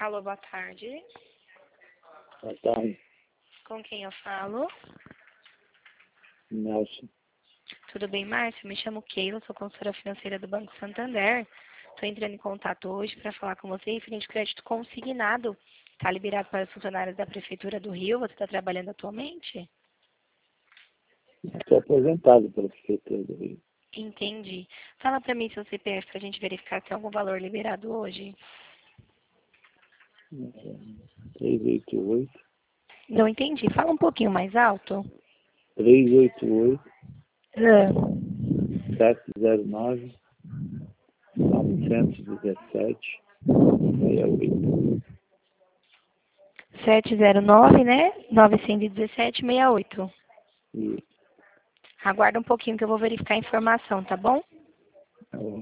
Alô, boa tarde. Boa tarde, Com quem eu falo? Nelson. Tudo bem, Márcio? Me chamo Keila, sou consultora financeira do Banco Santander. Estou entrando em contato hoje para falar com você referente ao crédito consignado. Está liberado para os funcionários da Prefeitura do Rio? Você está trabalhando atualmente? Estou aposentado pela Prefeitura do Rio. Entendi. Fala para mim seu CPF para a gente verificar se tem algum valor liberado hoje. 388, Não entendi. Fala um pouquinho mais alto. 388, Ah, 709, 917, 68. 709, né? 917-68. E, Aguarda um pouquinho que eu vou verificar a informação, tá bom? ó,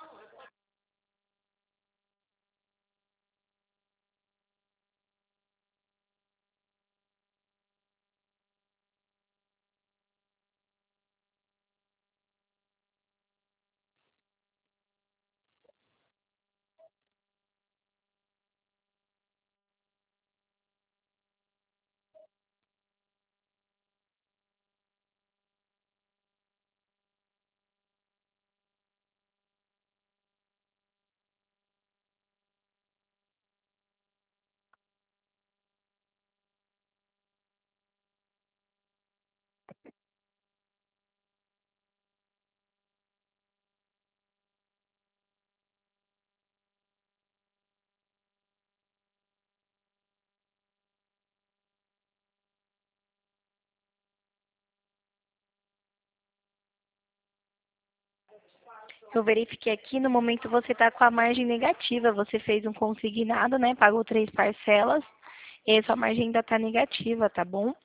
Eu verifiquei aqui, no momento você está com a margem negativa. Você fez um consignado, né? Pagou 3 parcelas. E a sua margem ainda está negativa, tá bom?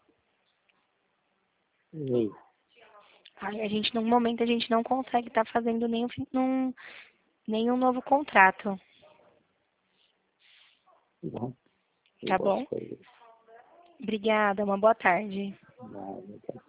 e, Aí no momento, a gente não consegue estar fazendo nenhum novo contrato, bom, eu tá posso bom? fazer Obrigada, uma boa tarde. nada, tá?